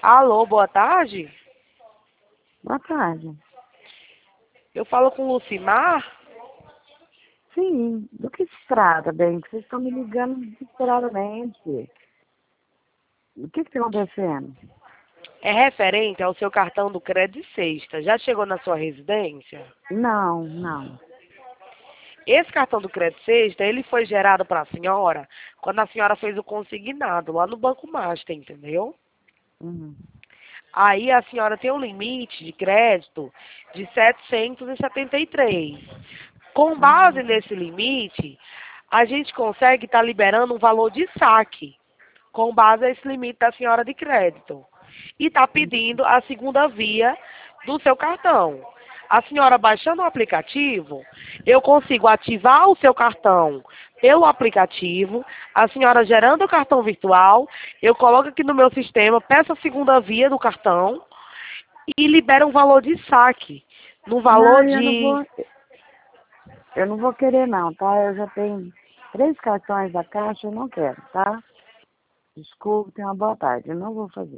Alô, boa tarde. Boa tarde. Eu falo com Lucimar. Sim, do que se trata, bem? Que vocês estão me ligando desesperadamente. O que está acontecendo? É referente ao seu cartão do Crédito Sexta. Já chegou na sua residência? Não, não. Esse cartão do Crédito Sexta, ele foi gerado para a senhora quando a senhora fez o consignado lá no Banco Master, entendeu? Uhum. Aí a senhora tem um limite de crédito de 773. Com base Uhum. nesse limite, a gente consegue estar liberando um valor de saque, com base nesse limite da senhora de crédito. E está pedindo a segunda via do seu cartão. A senhora baixando o aplicativo, eu consigo ativar o seu cartão pelo aplicativo, a senhora gerando o cartão virtual, eu coloco aqui no meu sistema, peço a segunda via do cartão e libera um valor de saque. No valor Não, de. eu não vou querer não, tá? Eu já tenho 3 cartões da Caixa, eu não quero, tá? Desculpe, tenha uma boa tarde. Eu não vou fazer.